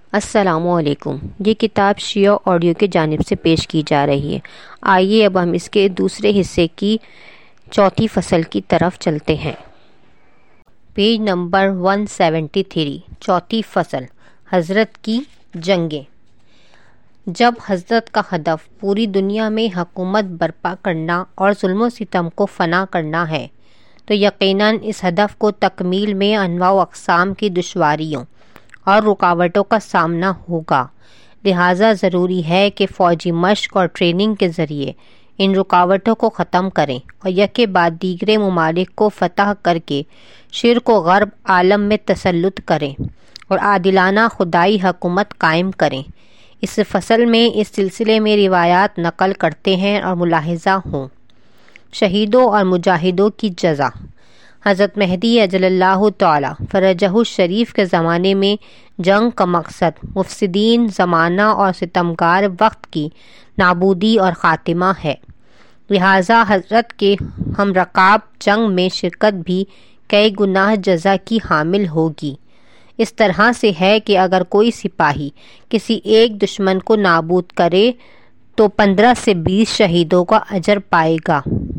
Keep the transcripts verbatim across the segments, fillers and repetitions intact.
السلام علیکم۔ یہ کتاب شیعہ آڈیو کی جانب سے پیش کی جا رہی ہے۔ آئیے اب ہم اس کے دوسرے حصے کی چوتھی فصل کی طرف چلتے ہیں۔ پیج نمبر ایک سو تہتر، چوتھی فصل، حضرت کی جنگیں۔ جب حضرت کا ہدف پوری دنیا میں حکومت برپا کرنا اور ظلم و ستم کو فنا کرنا ہے تو یقیناً اس ہدف کو تکمیل میں انواع و اقسام کی دشواریوں اور رکاوٹوں کا سامنا ہوگا، لہٰذا ضروری ہے کہ فوجی مشق اور ٹریننگ کے ذریعے ان رکاوٹوں کو ختم کریں اور یکے بعد دیگرے ممالک کو فتح کر کے شرق و غرب عالم میں تسلط کریں اور عادلانہ خدائی حکومت قائم کریں۔ اس فصل میں اس سلسلے میں روایات نقل کرتے ہیں اور ملاحظہ ہوں۔ شہیدوں اور مجاہدوں کی جزا۔ حضرت مہدی اجل اللہ تعالی فرجہ الشریف کے زمانے میں جنگ کا مقصد مفسدین زمانہ اور ستمگار وقت کی نابودی اور خاتمہ ہے، لہٰذا حضرت کے ہم رکاب جنگ میں شرکت بھی کئی گناہ جزا کی حامل ہوگی۔ اس طرح سے ہے کہ اگر کوئی سپاہی کسی ایک دشمن کو نابود کرے تو پندرہ سے بیس شہیدوں کا اجر پائے گا،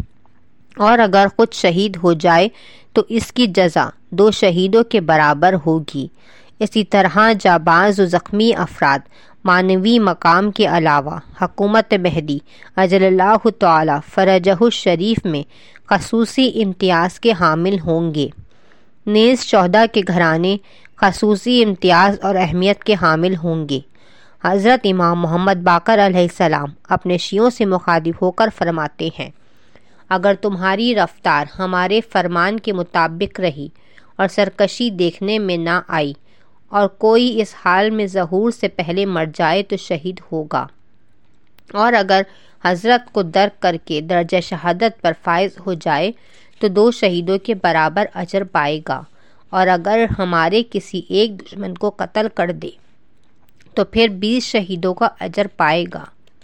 اور اگر خود شہید ہو جائے تو اس کی جزا دو شہیدوں کے برابر ہوگی۔ اسی طرح جانباز و زخمی افراد معنوی مقام کے علاوہ حکومت مہدی اجل اللہ تعالی فرجہ الشریف میں خصوصی امتیاز کے حامل ہوں گے، نیز شہداء کے گھرانے خصوصی امتیاز اور اہمیت کے حامل ہوں گے۔ حضرت امام محمد باقر علیہ السلام اپنے شیعوں سے مخاطب ہو کر فرماتے ہیں، اگر تمہاری رفتار ہمارے فرمان کے مطابق رہی اور سرکشی دیکھنے میں نہ آئی اور کوئی اس حال میں ظہور سے پہلے مر جائے تو شہید ہوگا، اور اگر حضرت کو درک کر کے درجہ شہادت پر فائز ہو جائے تو دو شہیدوں کے برابر اجر پائے گا، اور اگر ہمارے کسی ایک دشمن کو قتل کر دے تو پھر بیس شہیدوں کا اجر پائے گا۔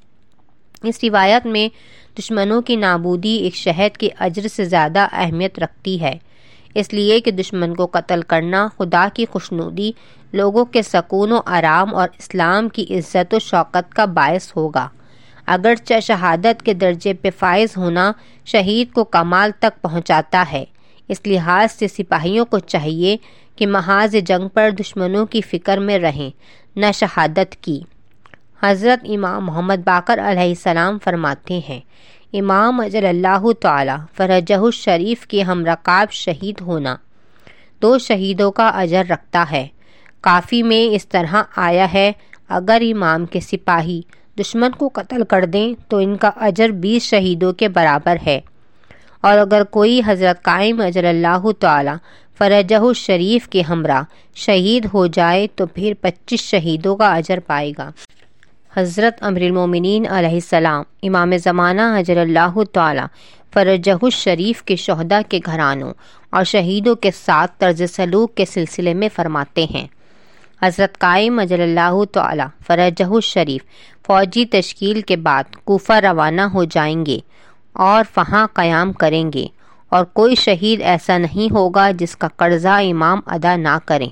اس روایت میں دشمنوں کی نابودی ایک شہید کے اجر سے زیادہ اہمیت رکھتی ہے، اس لیے کہ دشمن کو قتل کرنا خدا کی خوشنودی، لوگوں کے سکون و آرام اور اسلام کی عزت و شوکت کا باعث ہوگا۔ اگرچہ شہادت کے درجے پہ فائز ہونا شہید کو کمال تک پہنچاتا ہے، اس لحاظ سے سپاہیوں کو چاہیے کہ محاذ جنگ پر دشمنوں کی فکر میں رہیں، نہ شہادت کی۔ حضرت امام محمد باقر علیہ السلام فرماتے ہیں، امام اجل اللہ تعالی فرجہ الشریف کے ہم رکاب شہید ہونا دو شہیدوں کا اجر رکھتا ہے۔ کافی میں اس طرح آیا ہے، اگر امام کے سپاہی دشمن کو قتل کر دیں تو ان کا اجر بیس شہیدوں کے برابر ہے، اور اگر کوئی حضرت قائم اجل اللہ تعالی فرجہ الشریف کے ہمراہ شہید ہو جائے تو پھر پچیس شہیدوں کا اجر پائے گا۔ حضرت امیر المومنین علیہ السلام امام زمانہ اجل اللہ تعالی فرجہ الشریف کے شہداء کے گھرانوں اور شہیدوں کے ساتھ طرز سلوک کے سلسلے میں فرماتے ہیں، حضرت قائم اجل اللہ تعالی فرجہ الشریف فوجی تشکیل کے بعد کوفہ روانہ ہو جائیں گے اور وہاں قیام کریں گے، اور کوئی شہید ایسا نہیں ہوگا جس کا قرضہ امام ادا نہ کریں،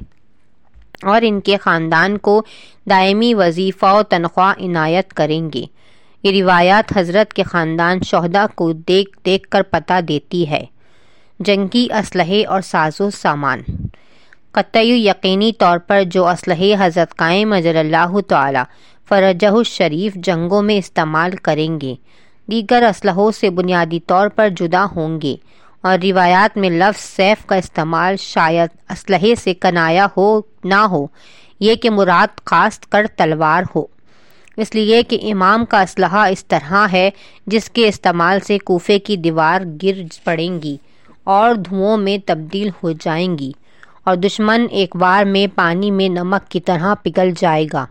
اور ان کے خاندان کو دائمی وظیفہ و تنخواہ عنایت کریں گے۔ یہ روایات حضرت کے خاندان شہداء کو دیکھ دیکھ کر پتہ دیتی ہے۔ جنگی اسلحے اور ساز و سامان۔ قطعی یقینی طور پر جو اسلحے حضرت قائم اجل اللہ تعالی فرجہ الشریف جنگوں میں استعمال کریں گے دیگر اسلحوں سے بنیادی طور پر جدا ہوں گے، اور روایات میں لفظ سیف کا استعمال شاید اسلحے سے کنایا ہو نہ ہو، یہ کہ مراد خاص کر تلوار ہو، اس لیے کہ امام کا اسلحہ اس طرح ہے جس کے استعمال سے کوفے کی دیوار گر پڑیں گی اور دھوؤں میں تبدیل ہو جائیں گی، اور دشمن ایک بار میں پانی میں نمک کی طرح پگھل جائے گا،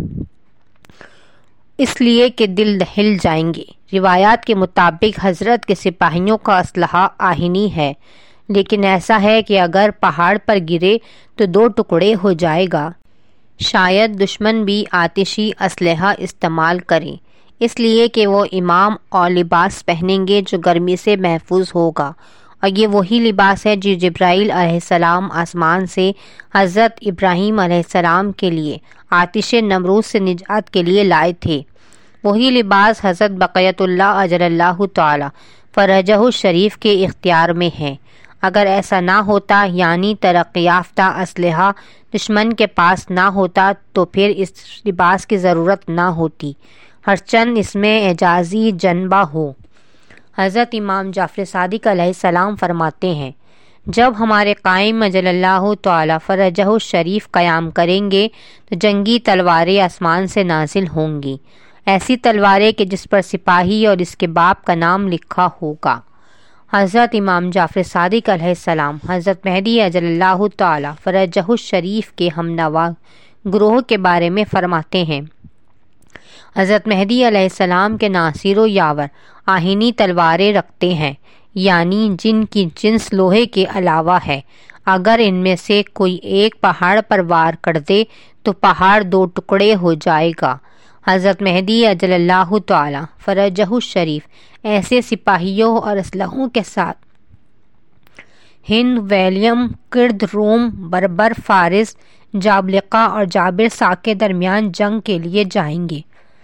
اس لیے کہ دل ہل جائیں گے۔ روایات کے مطابق حضرت کے سپاہیوں کا اسلحہ آہنی ہے، لیکن ایسا ہے کہ اگر پہاڑ پر گرے تو دو ٹکڑے ہو جائے گا۔ شاید دشمن بھی آتشی اسلحہ استعمال کریں، اس لیے کہ وہ امام اور لباس پہنیں گے جو گرمی سے محفوظ ہوگا، اور یہ وہی لباس ہے جو جبرائیل علیہ السلام آسمان سے حضرت ابراہیم علیہ السلام کے لیے آتش نمرود سے نجات کے لیے لائے تھے۔ وہی لباس حضرت بقیت اللہ اجل اللہ تعالی فرجہ الشریف کے اختیار میں ہے۔ اگر ایسا نہ ہوتا، یعنی ترقی یافتہ اسلحہ دشمن کے پاس نہ ہوتا، تو پھر اس لباس کی ضرورت نہ ہوتی، ہرچند اس میں اعجازی جنبہ ہو۔ حضرت امام جعفر صادق علیہ السلام فرماتے ہیں، جب ہمارے قائم اجل اللہ تعالی فرجہ الشریف قیام کریں گے تو جنگی تلواریں آسمان سے نازل ہوں گی، ایسی تلواریں کہ جس پر سپاہی اور اس کے باپ کا نام لکھا ہوگا۔ حضرت امام جعفر صادق علیہ السلام حضرت مہدی اجل اللہ تعالی فرجہ الشریف کے ہم نوا گروہ کے بارے میں فرماتے ہیں، حضرت مہدی علیہ السلام کے ناصر و یاور آہنی تلواریں رکھتے ہیں، یعنی جن کی جنس لوہے کے علاوہ ہے۔ اگر ان میں سے کوئی ایک پہاڑ پر وار کر دے تو پہاڑ دو ٹکڑے ہو جائے گا۔ حضرت مہدی اجل اللہ تعالی فرجہ الشریف ایسے سپاہیوں اور اسلحوں کے ساتھ ہند، ویلیم، کرد، روم، بربر، فارس، جابلقہ اور جابر ساک کے درمیان جنگ کے لیے جائیں گے۔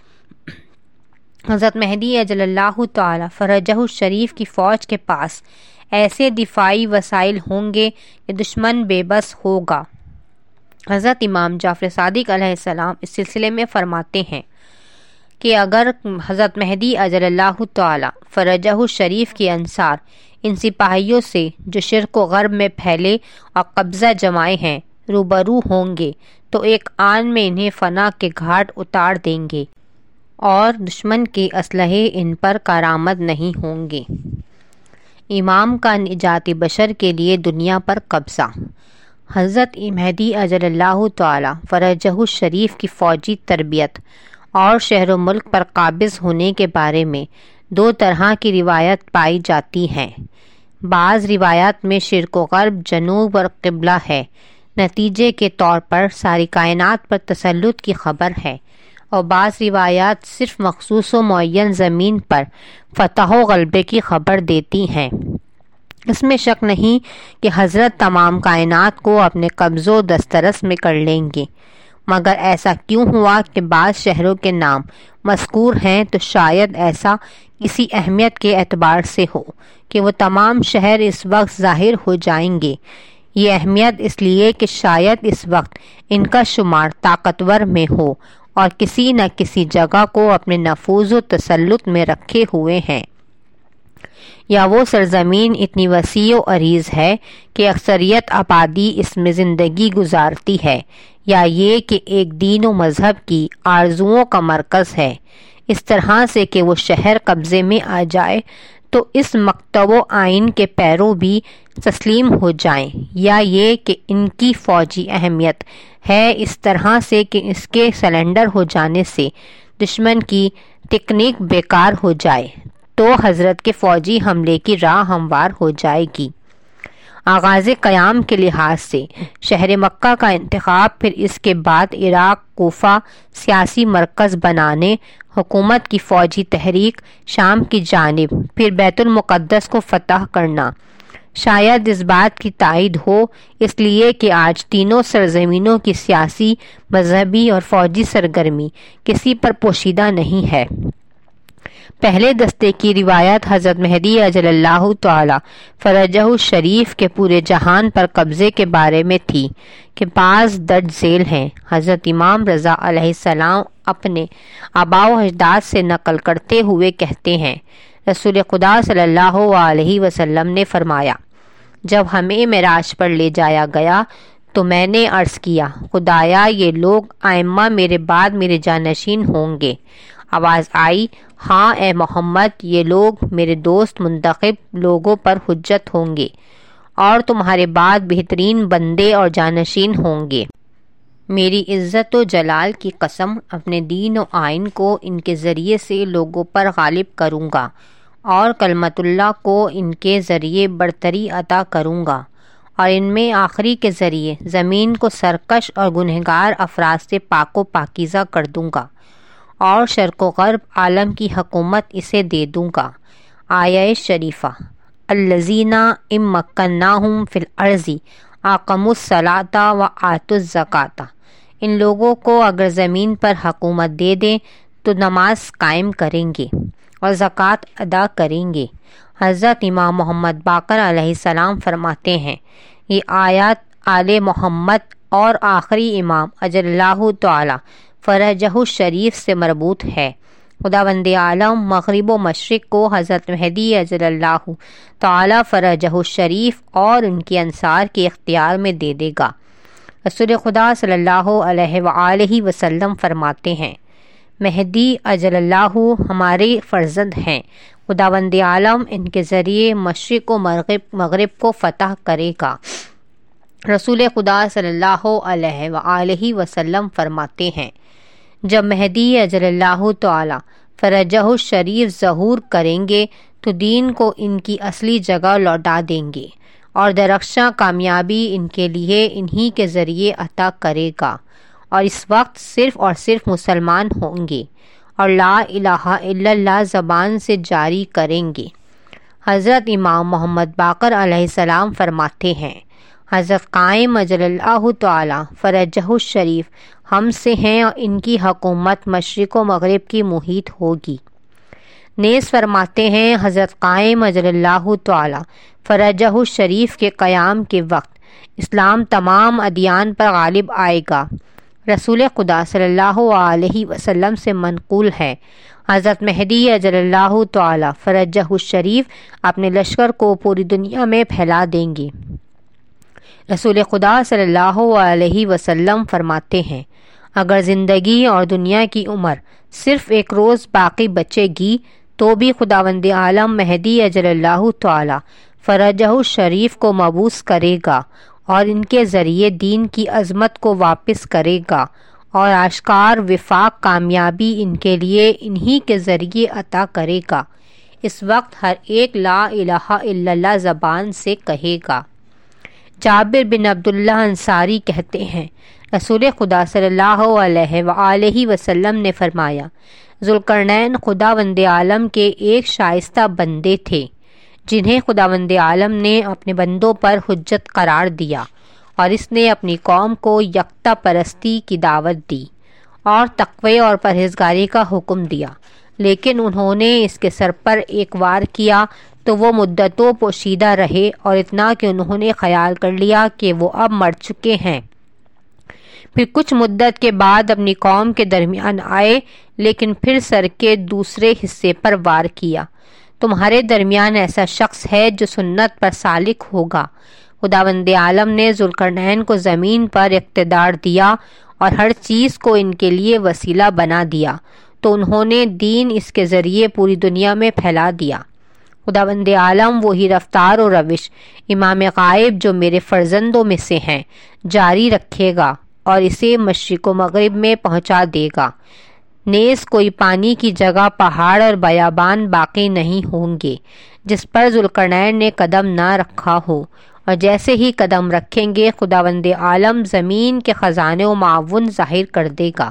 حضرت مہدی اجل اللہ تعالی فرجہ الشریف کی فوج کے پاس ایسے دفاعی وسائل ہوں گے کہ دشمن بے بس ہوگا۔ حضرت امام جعفر صادق علیہ السلام اس سلسلے میں فرماتے ہیں کہ اگر حضرت مہدی اجل اللہ تعالی فرجہ الشریف کے انصار ان سپاہیوں سے جو شرک و غرب میں پھیلے اور قبضہ جمائے ہیں روبرو ہوں گے تو ایک آن میں انہیں فنا کے گھاٹ اتار دیں گے اور دشمن کے اسلحے ان پر کارآمد نہیں ہوں گے۔ امام کا نجات بشر کے لیے دنیا پر قبضہ۔ حضرت مہدی اجل اللہ تعالی فرجہ الشریف کی فوجی تربیت اور شہر و ملک پر قابض ہونے کے بارے میں دو طرح کی روایت پائی جاتی ہیں۔ بعض روایات میں شرق و غرب، جنوب اور قبلہ ہے، نتیجے کے طور پر ساری کائنات پر تسلط کی خبر ہے، اور بعض روایات صرف مخصوص و معین زمین پر فتح و غلبے کی خبر دیتی ہیں۔ اس میں شک نہیں کہ حضرت تمام کائنات کو اپنے قبض و دسترس میں کر لیں گے، مگر ایسا کیوں ہوا کہ بعض شہروں کے نام مذکور ہیں؟ تو شاید ایسا کسی اہمیت کے اعتبار سے ہو کہ وہ تمام شہر اس وقت ظاہر ہو جائیں گے۔ یہ اہمیت اس لیے کہ شاید اس وقت ان کا شمار طاقتور میں ہو اور کسی نہ کسی جگہ کو اپنے نفوذ و تسلط میں رکھے ہوئے ہیں، یا وہ سرزمین اتنی وسیع و عریض ہے کہ اکثریت آبادی اس میں زندگی گزارتی ہے، یا یہ کہ ایک دین و مذہب کی آرزوؤں کا مرکز ہے، اس طرح سے کہ وہ شہر قبضے میں آ جائے تو اس مکتب و آئین کے پیرو بھی تسلیم ہو جائیں، یا یہ کہ ان کی فوجی اہمیت ہے اس طرح سے کہ اس کے سلنڈر ہو جانے سے دشمن کی تکنیک بیکار ہو جائے تو حضرت کے فوجی حملے کی راہ ہموار ہو جائے گی۔ آغاز قیام کے لحاظ سے شہر مکہ کا انتخاب، پھر اس کے بعد عراق، کوفہ سیاسی مرکز بنانے، حکومت کی فوجی تحریک شام کی جانب، پھر بیت المقدس کو فتح کرنا، شاید اس بات کی تائید ہو اس لیے کہ آج تینوں سرزمینوں کی سیاسی، مذہبی اور فوجی سرگرمی کسی پر پوشیدہ نہیں ہے۔ پہلے دستے کی روایت حضرت مہدی اجل اللہ تعالی فرجہ الشریف کے پورے جہان پر قبضے کے بارے میں تھی کہ بعض درج ذیل ہیں۔ حضرت امام رضا علیہ السلام اپنے آباء و اجداد سے نقل کرتے ہوئے کہتے ہیں، رسول خدا صلی اللہ علیہ وسلم نے فرمایا، جب ہمیں معراج پر لے جایا گیا تو میں نے عرض کیا، خدایا یہ لوگ ائمہ میرے بعد میرے جانشین ہوں گے۔ آواز آئی، ہاں اے محمد، یہ لوگ میرے دوست منتخب لوگوں پر حجت ہوں گے اور تمہارے بعد بہترین بندے اور جانشین ہوں گے۔ میری عزت و جلال کی قسم، اپنے دین و آئین کو ان کے ذریعے سے لوگوں پر غالب کروں گا اور کلمت اللہ کو ان کے ذریعے برتری عطا کروں گا، اور ان میں آخری کے ذریعے زمین کو سرکش اور گنہگار افراد سے پاک و پاکیزہ کر دوں گا، اور شرق و غرب عالم کی حکومت اسے دے دوں گا۔ آیہ شریفہ۔ الذین ان مکناہم فی الارض اقاموا الصلاۃ وآتوا الزکاۃ، ان لوگوں کو اگر زمین پر حکومت دے دیں تو نماز قائم کریں گے اور زکوٰۃ ادا کریں گے۔ حضرت امام محمد باقر علیہ السلام فرماتے ہیں، یہ آیات آل محمد اور آخری امام اجل اللہ تعالی فرجہ الشریف سے مربوط ہے۔ خداوند عالم مغرب و مشرق کو حضرت مہدی اجل اللہ تعالی فرجہ الشریف اور ان کے انصار کے اختیار میں دے دے گا۔ رسول خدا صلی اللہ علیہ وآلہ وسلم فرماتے ہیں، مہدی اجل اللہ ہمارے فرزند ہیں، خداوند عالم ان کے ذریعے مشرق و مغرب مغرب کو فتح کرے گا۔ رسول خدا صلی اللہ علیہ وآلہ وسلم فرماتے ہیں، جب مہدی اجل اللہ تعالی فرجہ الشریف ظہور کریں گے تو دین کو ان کی اصلی جگہ لوٹا دیں گے اور درخشاں کامیابی ان کے لیے انہی کے ذریعے عطا کرے گا، اور اس وقت صرف اور صرف مسلمان ہوں گے اور لا الہ الا اللہ زبان سے جاری کریں گے۔ حضرت امام محمد باقر علیہ السلام فرماتے ہیں، حضرت قائم اجل اللہ تعالی فرجہ الشریف ہم سے ہیں اور ان کی حکومت مشرق و مغرب کی محیط ہوگی۔ نیز فرماتے ہیں، حضرت قائم اجل اللہ تعالی فرجہ الشریف کے قیام کے وقت اسلام تمام ادیان پر غالب آئے گا۔ رسول خدا صلی اللہ علیہ وسلم سے منقول ہے، حضرت مہدی اجل اللہ تعالی فرجہ الشریف اپنے لشکر کو پوری دنیا میں پھیلا دیں گے۔ رسول خدا صلی اللہ علیہ وسلم فرماتے ہیں، اگر زندگی اور دنیا کی عمر صرف ایک روز باقی بچے گی تو بھی خداوند عالم مہدی اجل اللہ تعالی فرجہ الشریف کو مبعوث کرے گا اور ان کے ذریعے دین کی عظمت کو واپس کرے گا اور آشکار وفاق کامیابی ان کے لیے انہی کے ذریعے عطا کرے گا۔ اس وقت ہر ایک لا الہ الا اللہ زبان سے کہے گا۔ جابر بن عبداللہ انصاری کہتے ہیں، رسول خدا صلی اللہ علیہ وآلہ وسلم نے فرمایا، ذوالقرنین خداوند عالم کے ایک شائستہ بندے تھے جنہیں خداوند عالم نے اپنے بندوں پر حجت قرار دیا، اور اس نے اپنی قوم کو یکتا پرستی کی دعوت دی اور تقوی اور پرہیزگاری کا حکم دیا، لیکن انہوں نے اس کے سر پر ایک وار کیا تو وہ مدتوں پوشیدہ رہے، اور اتنا کہ انہوں نے خیال کر لیا کہ وہ اب مر چکے ہیں۔ پھر کچھ مدت کے بعد اپنی قوم کے درمیان آئے، لیکن پھر سر کے دوسرے حصے پر وار کیا۔ تمہارے درمیان ایسا شخص ہے جو سنت پر سالک ہوگا۔ خداوند عالم نے ذوالقرنین کو زمین پر اقتدار دیا اور ہر چیز کو ان کے لیے وسیلہ بنا دیا، تو انہوں نے دین اس کے ذریعے پوری دنیا میں پھیلا دیا۔ خداوند عالم وہی رفتار و روش امام غائب جو میرے فرزندوں میں سے ہیں جاری رکھے گا اور اسے مشرق و مغرب میں پہنچا دے گا۔ نیز کوئی پانی کی جگہ پہاڑ اور بیابان باقی نہیں ہوں گے جس پر ذوالقرنین نے قدم نہ رکھا ہو، اور جیسے ہی قدم رکھیں گے خداوند عالم زمین کے خزانے و معاون ظاہر کر دے گا،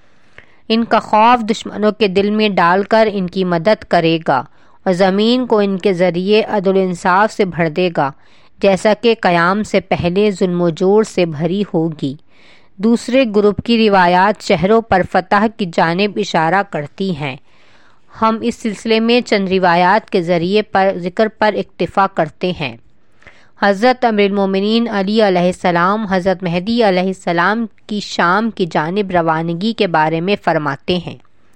ان کا خوف دشمنوں کے دل میں ڈال کر ان کی مدد کرے گا، اور زمین کو ان کے ذریعے عدل و انصاف سے بھر دے گا، جیسا کہ قیام سے پہلے ظلم و جور سے بھری ہوگی۔ دوسرے گروپ کی روایات شہروں پر فتح کی جانب اشارہ کرتی ہیں۔ ہم اس سلسلے میں چند روایات کے ذریعے پر ذکر پر اکتفا کرتے ہیں۔ حضرت امیر المومنین علی علیہ السلام حضرت مہدی علیہ السلام کی شام کی جانب روانگی کے بارے میں فرماتے ہیں،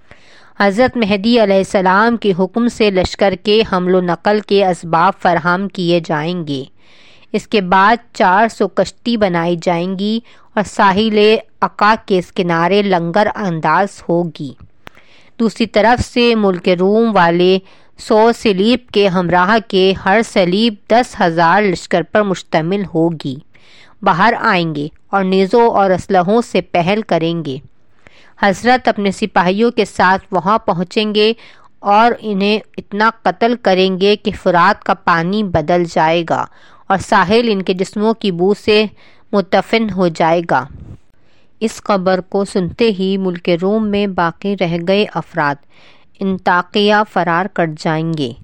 حضرت مہدی علیہ السلام کے حکم سے لشکر کے حمل و نقل کے اسباب فراہم کیے جائیں گے۔ اس کے بعد چار سو کشتی بنائی جائیں گی اور ساحل عقا کے کنارے لنگر انداز ہوگی۔ دوسری طرف سے ملک روم والے سو سلیب کے ہمراہ کے ہر سلیب دس ہزار لشکر پر مشتمل ہوگی، باہر آئیں گے اور نیزوں اور اسلحوں سے پہل کریں گے۔ حضرت اپنے سپاہیوں کے ساتھ وہاں پہنچیں گے اور انہیں اتنا قتل کریں گے کہ فرات کا پانی بدل جائے گا اور ساحل ان کے جسموں کی بو سے متفن ہو جائے گا۔ اس خبر کو سنتے ہی ملک روم میں باقی رہ گئے افراد انطاکیہ فرار کر جائیں گے۔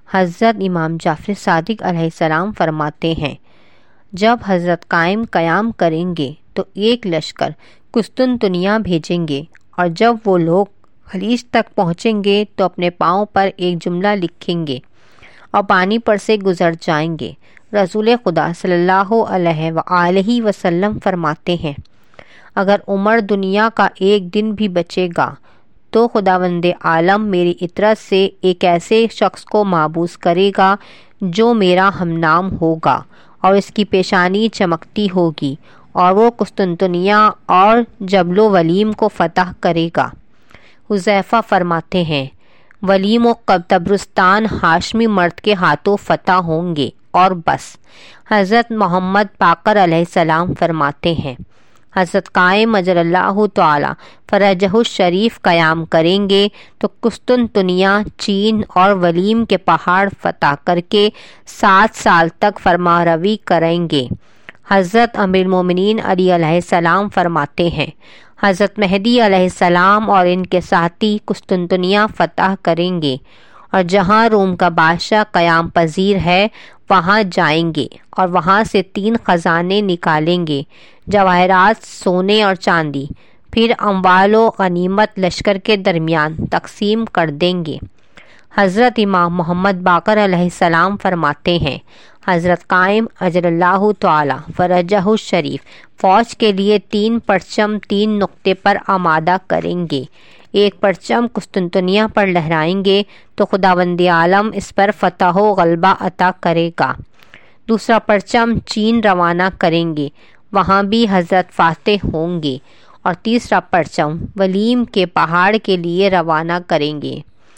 حضرت امام جعفر صادق علیہ السلام فرماتے ہیں، جب حضرت قائم قیام کریں گے تو ایک لشکر قسطنطنیہ بھیجیں گے، اور جب وہ لوگ خلیج تک پہنچیں گے تو اپنے پاؤں پر ایک جملہ لکھیں گے اور پانی پر سے گزر جائیں گے۔ رسول خدا صلی اللہ علیہ وآلہ وسلم فرماتے ہیں، اگر عمر دنیا کا ایک دن بھی بچے گا تو خداوند عالم میری اطرت سے ایک ایسے شخص کو معبوس کرے گا جو میرا ہم نام ہوگا اور اس کی پیشانی چمکتی ہوگی، اور وہ قسطنطنیہ اور جبل و ولیم کو فتح کرے گا۔ حذیفہ فرماتے ہیں، ولیم و طبرستان ہاشمی مرد کے ہاتھوں فتح ہوں گے اور بس۔ حضرت محمد باقر علیہ السلام فرماتے ہیں، حضرت قائم اجل اللہ تعالی فرجہ الشریف قیام کریں گے تو قسطنطنیہ، چین اور ولیم کے پہاڑ فتح کر کے سات سال تک فرما روی کریں گے۔ حضرت امیر المومنین علی علیہ السلام فرماتے ہیں، حضرت مہدی علیہ السلام اور ان کے ساتھی قسطنطنیہ فتح کریں گے، اور جہاں روم کا بادشاہ قیام پذیر ہے وہاں جائیں گے اور وہاں سے تین خزانے نکالیں گے، جواہرات، سونے اور چاندی، پھر اموال و غنیمت لشکر کے درمیان تقسیم کر دیں گے۔ حضرت امام محمد باقر علیہ السلام فرماتے ہیں، حضرت قائم اجل اللہ تعالی فرجہ الشریف فوج کے لیے تین پرچم تین نقطے پر آمادہ کریں گے۔ ایک پرچم قسطنطنیہ پر لہرائیں گے تو خداوند عالم اس پر فتح و غلبہ عطا کرے گا۔ دوسرا پرچم چین روانہ کریں گے، وہاں بھی حضرت فاتح ہوں گے، اور تیسرا پرچم ولیم کے پہاڑ کے لیے روانہ کریں گے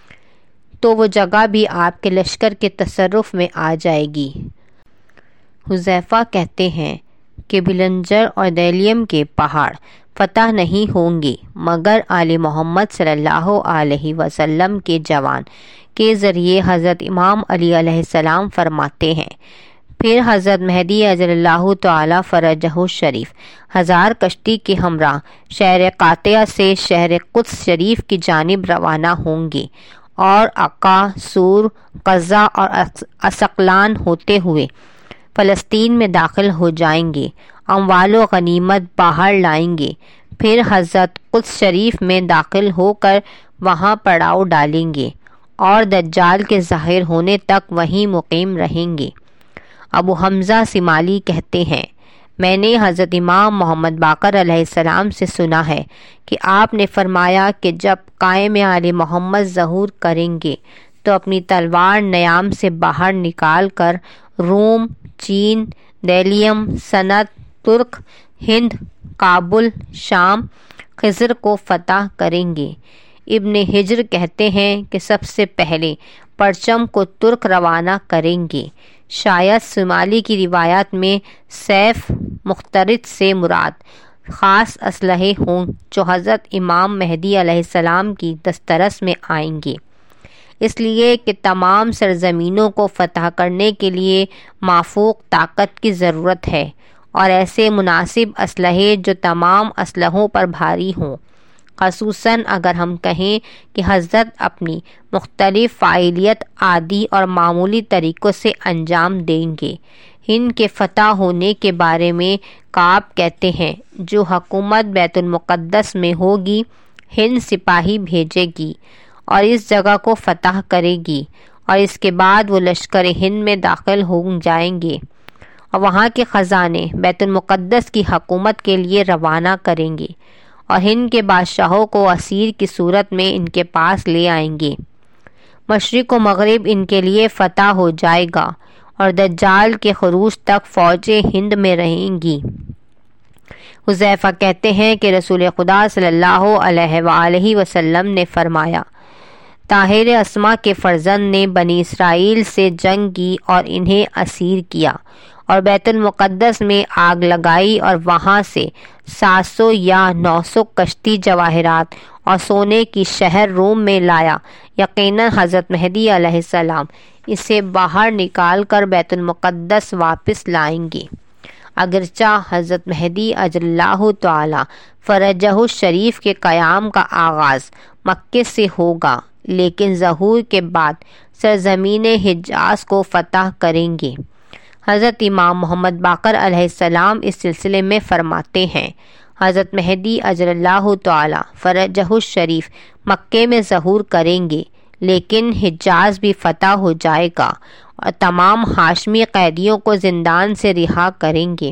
تو وہ جگہ بھی آپ کے لشکر کے تصرف میں آ جائے گی۔ حذیفہ کہتے ہیں کہ بلنجر اور دیلیم کے پہاڑ فتح نہیں ہوں گے مگر آل محمد صلی اللہ علیہ وسلم کے جوان کے ذریعے۔ حضرت امام علی علیہ السلام فرماتے ہیں، پھر حضرت مہدی اجل اللہ تعالی فرجہ الشریف ہزار کشتی کے ہمراہ شہر قاطعہ سے شہر قدس شریف کی جانب روانہ ہوں گے، اور عقا، سور، قزا اور اسقلان ہوتے ہوئے فلسطین میں داخل ہو جائیں گے، اموال و غنیمت باہر لائیں گے، پھر حضرت قدس شریف میں داخل ہو کر وہاں پڑاؤ ڈالیں گے اور دجال کے ظاہر ہونے تک وہیں مقیم رہیں گے۔ ابو حمزہ سمالی کہتے ہیں، میں نے حضرت امام محمد باقر علیہ السلام سے سنا ہے کہ آپ نے فرمایا کہ جب قائم آل محمد ظہور کریں گے تو اپنی تلوار نیام سے باہر نکال کر روم، چین، دیلیم، سند، ترک، ہند، کابل، شام، خضر کو فتح کریں گے۔ ابن حجر کہتے ہیں کہ سب سے پہلے پرچم کو ترک روانہ کریں گے۔ شاید شمالی کی روایات میں سیف مخترط سے مراد خاص اسلحے ہوں جو حضرت امام مہدی علیہ السلام کی دسترس میں آئیں گے، اس لیے کہ تمام سرزمینوں کو فتح کرنے کے لیے مافوق طاقت کی ضرورت ہے، اور ایسے مناسب اسلحے جو تمام اسلحوں پر بھاری ہوں، خصوصاً اگر ہم کہیں کہ حضرت اپنی مختلف فعالیت عادی اور معمولی طریقوں سے انجام دیں گے۔ ہند کے فتح ہونے کے بارے میں کعب کہتے ہیں، جو حکومت بیت المقدس میں ہوگی، ہند سپاہی بھیجے گی اور اس جگہ کو فتح کرے گی، اور اس کے بعد وہ لشکر ہند میں داخل ہو جائیں گے اور وہاں کے خزانے بیت المقدس کی حکومت کے لیے روانہ کریں گے، اور ہند کے بادشاہوں کو اسیر کی صورت میں ان کے پاس لے آئیں گے۔ مشرق و مغرب ان کے لیے فتح ہو جائے گا، اور دجال کے خروج تک فوجیں ہند میں رہیں گی۔ حذیفہ کہتے ہیں کہ رسول خدا صلی اللہ علیہ وآلہ وسلم نے فرمایا، طاہر اسما کے فرزند نے بنی اسرائیل سے جنگ کی اور انہیں اسیر کیا، اور بیت المقدس میں آگ لگائی، اور وہاں سے سات سو یا نو سو کشتی جواہرات اور سونے کی شہر روم میں لایا۔ یقیناً حضرت مہدی علیہ السلام اسے باہر نکال کر بیت المقدس واپس لائیں گے۔ اگرچہ حضرت مہدی اجل اللہ تعالی فرجہ الشریف کے قیام کا آغاز مکے سے ہوگا، لیکن ظہور کے بعد سرزمین حجاز کو فتح کریں گے۔ حضرت امام محمد باقر علیہ السلام اس سلسلے میں فرماتے ہیں، حضرت مہدی اجل اللہ تعالی فرجہ الشریف مکے میں ظہور کریں گے، لیکن حجاز بھی فتح ہو جائے گا اور تمام ہاشمی قیدیوں کو زندان سے رہا کریں گے۔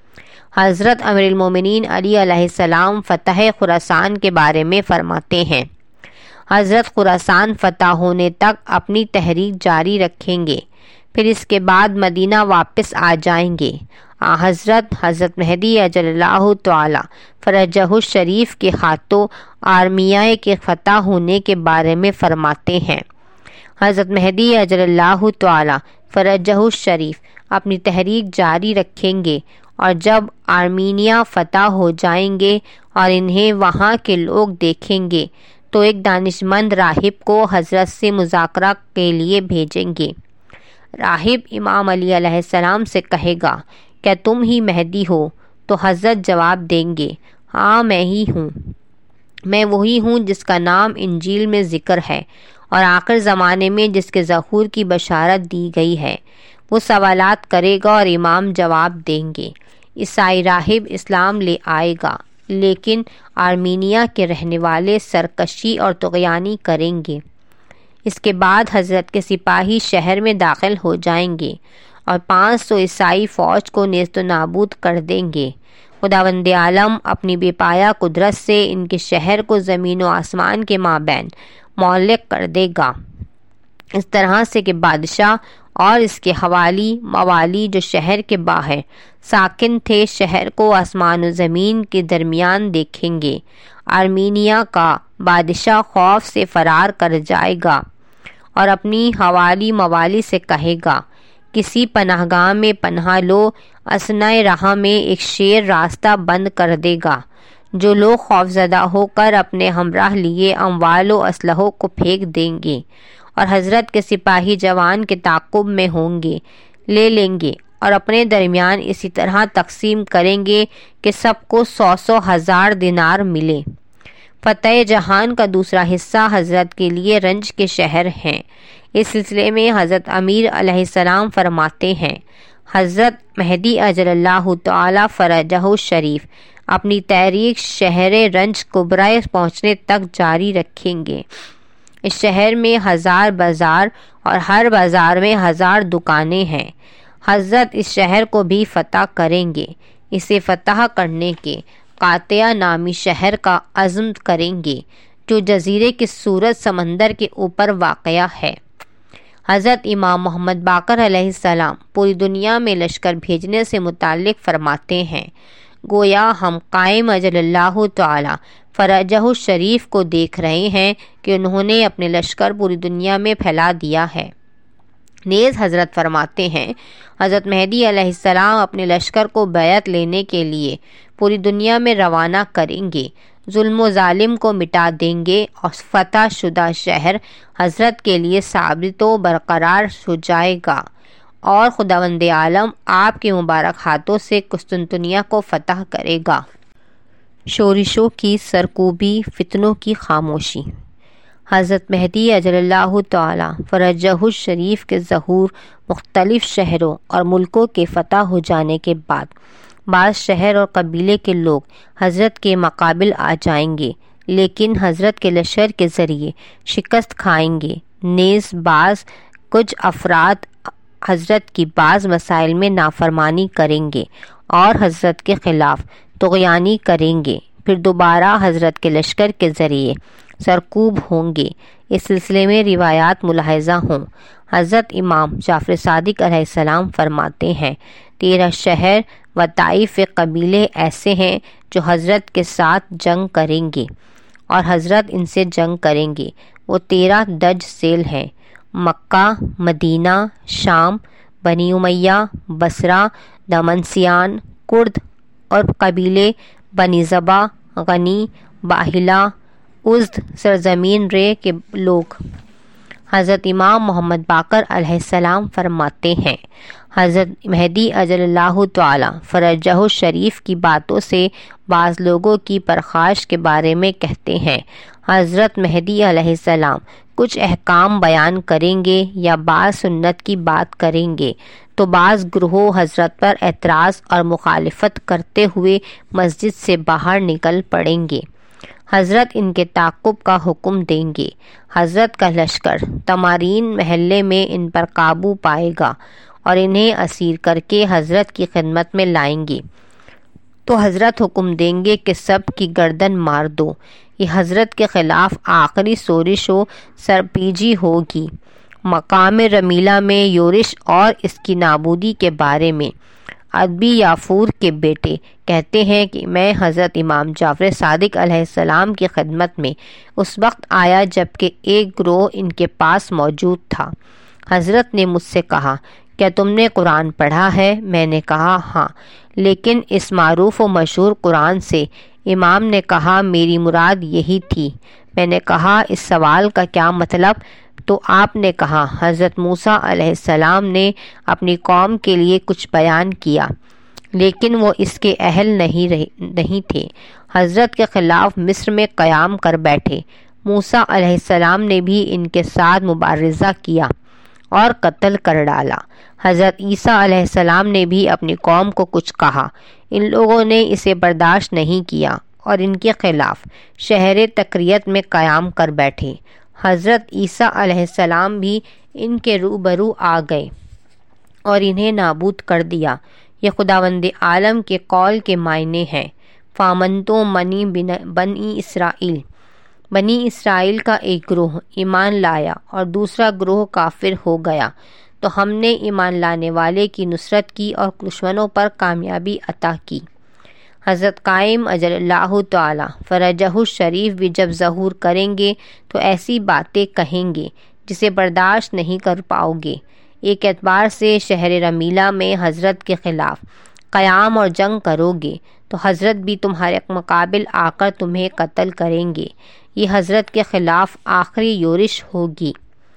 حضرت امیر المومنین علی علیہ السلام فتح خراسان کے بارے میں فرماتے ہیں، حضرت خراسان فتح ہونے تک اپنی تحریک جاری رکھیں گے، پھر اس کے بعد مدینہ واپس آ جائیں گے۔ آ حضرت حضرت مہدی اجل اللہ تعالی فرجہ الشریف کے ہاتھوں آرمیہ کے فتح ہونے کے بارے میں فرماتے ہیں، حضرت مہدی اجل اللہ تعالی فرجہ الشریف اپنی تحریک جاری رکھیں گے، اور جب آرمینیا فتح ہو جائیں گے اور انہیں وہاں کے لوگ دیکھیں گے تو ایک دانشمند راہب کو حضرت سے مذاکرہ کے لیے بھیجیں گے۔ راہب امام علی علیہ السلام سے کہے گا، کیا تم ہی مہدی ہو؟ تو حضرت جواب دیں گے، ہاں میں ہی ہوں، میں وہی ہوں جس کا نام انجیل میں ذکر ہے اور آخر زمانے میں جس کے ظہور کی بشارت دی گئی ہے۔ وہ سوالات کرے گا اور امام جواب دیں گے۔ عیسائی راہب اسلام لے آئے گا، لیکن آرمینیا کے رہنے والے سرکشی اور طغیانی کریں گے۔ اس کے بعد حضرت کے سپاہی شہر میں داخل ہو جائیں گے اور پانچ سو عیسائی فوج کو نیست و نابود کر دیں گے۔ خداوند عالم اپنی بے پایا قدرت سے ان کے شہر کو زمین و آسمان کے مابین معلق کر دے گا، اس طرح سے کہ بادشاہ اور اس کے حوالی موالی جو شہر کے باہر ساکن تھے شہر کو آسمان و زمین کے درمیان دیکھیں گے۔ آرمینیا کا بادشاہ خوف سے فرار کر جائے گا اور اپنی حوالی موالی سے کہے گا، کسی پناہ گاہ میں پناہ لو۔ اثناء راہ میں ایک شیر راستہ بند کر دے گا۔ جو لوگ خوفزدہ ہو کر اپنے ہمراہ لیے اموال و اسلحوں کو پھینک دیں گے اور حضرت کے سپاہی جوان کے تعاقب میں ہوں گے، لے لیں گے اور اپنے درمیان اسی طرح تقسیم کریں گے کہ سب کو سو سو ہزار دینار ملے۔ فتح جہان کا دوسرا حصہ حضرت کے لیے رنج کے شہر ہیں۔ اس سلسلے میں حضرت امیر علیہ السلام فرماتے ہیں، حضرت مہدی اجل اللہ تعالی فرجہ الشریف اپنی تحریک شہر رنج کبرائے پہنچنے تک جاری رکھیں گے۔ اس شہر میں ہزار بازار اور ہر بازار میں ہزار دکانیں ہیں۔ حضرت اس شہر کو بھی فتح کریں گے۔ اسے فتح کرنے کے قاطعہ نامی شہر کا عزم کریں گے جو جزیرے کی صورت سمندر کے اوپر واقع ہے۔ حضرت امام محمد باقر علیہ السلام پوری دنیا میں لشکر بھیجنے سے متعلق فرماتے ہیں، گویا ہم قائم اجل اللہ تعالی فرجہ الشریف کو دیکھ رہے ہیں کہ انہوں نے اپنے لشکر پوری دنیا میں پھیلا دیا ہے۔ نیز حضرت فرماتے ہیں، حضرت مہدی علیہ السلام اپنے لشکر کو بیعت لینے کے لیے پوری دنیا میں روانہ کریں گے، ظلم و ظالم کو مٹا دیں گے اور فتح شدہ شہر حضرت کے لیے ثابت و برقرار ہو جائے گا، اور خداوند عالم آپ کے مبارک ہاتھوں سے قسطنطنیہ کو فتح کرے گا۔ شورشوں کی سرکوبی، فتنوں کی خاموشی۔ حضرت مہدی اجل اللہ تعالی فرجہ الشریف کے ظہور مختلف شہروں اور ملکوں کے فتح ہو جانے کے بعد بعض شہر اور قبیلے کے لوگ حضرت کے مقابل آ جائیں گے، لیکن حضرت کے لشکر کے ذریعے شکست کھائیں گے۔ نیز بعض کچھ افراد حضرت کی بعض مسائل میں نافرمانی کریں گے اور حضرت کے خلاف طغیانی کریں گے، پھر دوبارہ حضرت کے لشکر کے ذریعے سرکوب ہوں گے۔ اس سلسلے میں روایات ملاحظہ ہوں۔ حضرت امام جعفر صادق علیہ السلام فرماتے ہیں، تیرہ شہر و طائف قبیلے ایسے ہیں جو حضرت کے ساتھ جنگ کریں گے اور حضرت ان سے جنگ کریں گے۔ وہ تیرہ دج ذیل ہیں: مکہ، مدینہ، شام، بنی امیہ، بصرہ، دمنسیان، کرد اور قبیلے بنی ضبا، غنی، باہلہ، ازد، سرزمین رے کے لوگ۔ حضرت امام محمد باقر علیہ السلام فرماتے ہیں، حضرت مہدی اجل اللہ تعالی فرجہ الشریف کی باتوں سے بعض لوگوں کی پرخاش کے بارے میں کہتے ہیں، حضرت مہدی علیہ السلام کچھ احکام بیان کریں گے یا بعض سنت کی بات کریں گے تو بعض گروہ حضرت پر اعتراض اور مخالفت کرتے ہوئے مسجد سے باہر نکل پڑیں گے۔ حضرت ان کے تعاقب کا حکم دیں گے۔ حضرت کا لشکر تمارین محلے میں ان پر قابو پائے گا اور انہیں اسیر کر کے حضرت کی خدمت میں لائیں گے تو حضرت حکم دیں گے کہ سب کی گردن مار دو۔ یہ حضرت کے خلاف آخری سورش و سرپیجی ہوگی۔ مقام رمیلہ میں یورش اور اس کی نابودی کے بارے میں ادبی یافور کے بیٹے کہتے ہیں کہ میں حضرت امام جعفر صادق علیہ السلام کی خدمت میں اس وقت آیا جب کہ ایک گروہ ان کے پاس موجود تھا۔ حضرت نے مجھ سے کہا، کیا تم نے قرآن پڑھا ہے؟ میں نے کہا ہاں، لیکن اس معروف و مشہور قرآن سے۔ امام نے کہا میری مراد یہی تھی۔ میں نے کہا اس سوال کا کیا مطلب؟ تو آپ نے کہا حضرت موسیٰ علیہ السلام نے اپنی قوم کے لیے کچھ بیان کیا لیکن وہ اس کے اہل نہیں رہے نہیں تھے۔ حضرت کے خلاف مصر میں قیام کر بیٹھے۔ موسیٰ علیہ السلام نے بھی ان کے ساتھ مبارزہ کیا اور قتل کر ڈالا۔ حضرت عیسیٰ علیہ السلام نے بھی اپنی قوم کو کچھ کہا، ان لوگوں نے اسے برداشت نہیں کیا اور ان کے خلاف شہر تکریت میں قیام کر بیٹھے۔ حضرت عیسیٰ علیہ السلام بھی ان کے روبرو آ گئے اور انہیں نابود کر دیا۔ یہ خداوند عالم کے قول کے معنی ہیں۔ فامنتو منی بنی اسرائیل، بنی اسرائیل کا ایک گروہ ایمان لایا اور دوسرا گروہ کافر ہو گیا تو ہم نے ایمان لانے والے کی نصرت کی اور دشمنوں پر کامیابی عطا کی۔ حضرت قائم اجل اللہ تعالی فرجہ الشریف بھی جب ظہور کریں گے تو ایسی باتیں کہیں گے جسے برداشت نہیں کر پاؤ گے۔ ایک اعتبار سے شہر رمیلہ میں حضرت کے خلاف قیام اور جنگ کرو گے تو حضرت بھی تمہارے مقابل آ کر تمہیں قتل کریں گے۔ یہ حضرت کے خلاف آخری یورش ہوگی۔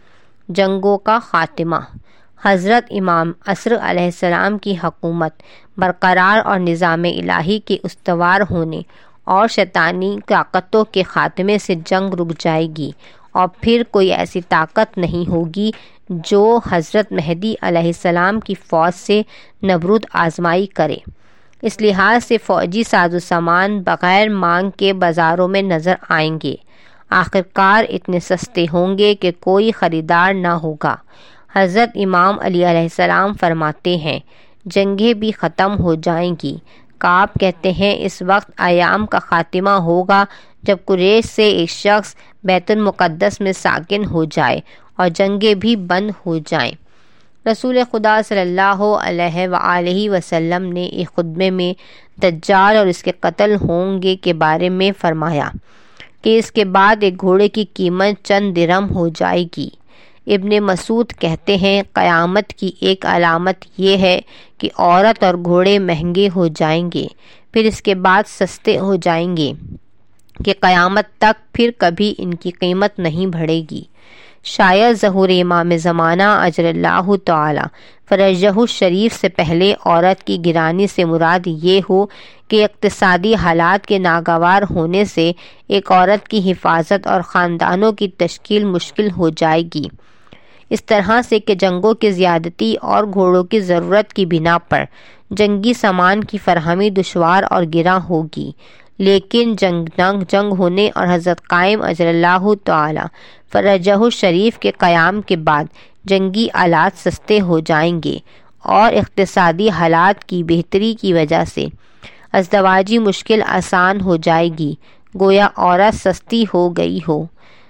جنگوں کا خاتمہ۔ حضرت امام عصر علیہ السلام کی حکومت برقرار اور نظام الہی کے استوار ہونے اور شیطانی طاقتوں کے خاتمے سے جنگ رک جائے گی اور پھر کوئی ایسی طاقت نہیں ہوگی جو حضرت مہدی علیہ السلام کی فوج سے نبرد آزمائی کرے۔ اس لحاظ سے فوجی ساز و سامان بغیر مانگ کے بازاروں میں نظر آئیں گے۔ آخرکار اتنے سستے ہوں گے کہ کوئی خریدار نہ ہوگا۔ حضرت امام علی علیہ السلام فرماتے ہیں جنگیں بھی ختم ہو جائیں گی۔ کعب کہتے ہیں اس وقت ایام کا خاتمہ ہوگا جب قریش سے ایک شخص بیت المقدس میں ساکن ہو جائے اور جنگیں بھی بند ہو جائیں۔ رسول خدا صلی اللہ علیہ وآلہ وسلم نے ایک خطبے میں دجال اور اس کے قتل ہوں گے کے بارے میں فرمایا کہ اس کے بعد ایک گھوڑے کی قیمت چند درہم ہو جائے گی۔ ابن مسعود کہتے ہیں قیامت کی ایک علامت یہ ہے کہ عورت اور گھوڑے مہنگے ہو جائیں گے، پھر اس کے بعد سستے ہو جائیں گے کہ قیامت تک پھر کبھی ان کی قیمت نہیں بڑھے گی۔ شاید ظہور امام زمانہ اجل اللہ تعالی فرجہ الشریف سے پہلے عورت کی گرانی سے مراد یہ ہو کہ اقتصادی حالات کے ناگوار ہونے سے ایک عورت کی حفاظت اور خاندانوں کی تشکیل مشکل ہو جائے گی، اس طرح سے کہ جنگوں کی زیادتی اور گھوڑوں کی ضرورت کی بنا پر جنگی سامان کی فراہمی دشوار اور گراں ہوگی۔ لیکن جنگ جنگ جنگ ہونے اور حضرت قائم اجل اللہ تعالی فرجہ الشریف کے قیام کے بعد جنگی آلات سستے ہو جائیں گے اور اقتصادی حالات کی بہتری کی وجہ سے ازدواجی مشکل آسان ہو جائے گی، گویا عورت سستی ہو گئی ہو۔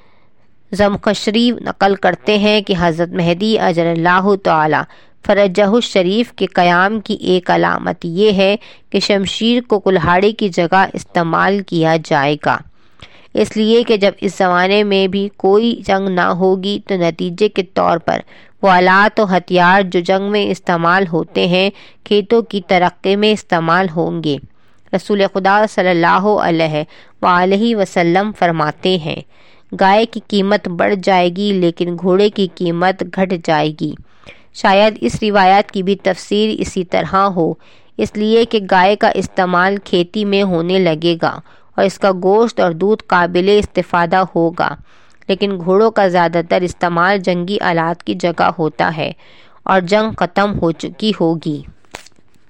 زمخشری نقل کرتے ہیں کہ حضرت مہدی اجل اللہ تعالی فرجہ الشریف کے قیام کی ایک علامت یہ ہے کہ شمشیر کو کلہاڑی کی جگہ استعمال کیا جائے گا، اس لیے کہ جب اس زمانے میں بھی کوئی جنگ نہ ہوگی تو نتیجے کے طور پر وہ آلات و ہتھیار جو جنگ میں استعمال ہوتے ہیں کھیتوں کی ترقی میں استعمال ہوں گے۔ رسول خدا صلی اللہ علیہ وآلہ وسلم فرماتے ہیں گائے کی قیمت بڑھ جائے گی لیکن گھوڑے کی قیمت گھٹ جائے گی۔ شاید اس روایت کی بھی تفسیر اسی طرح ہو، اس لیے کہ گائے کا استعمال کھیتی میں ہونے لگے گا اور اس کا گوشت اور دودھ قابل استفادہ ہوگا، لیکن گھوڑوں کا زیادہ تر استعمال جنگی آلات کی جگہ ہوتا ہے اور جنگ ختم ہو چکی ہوگی۔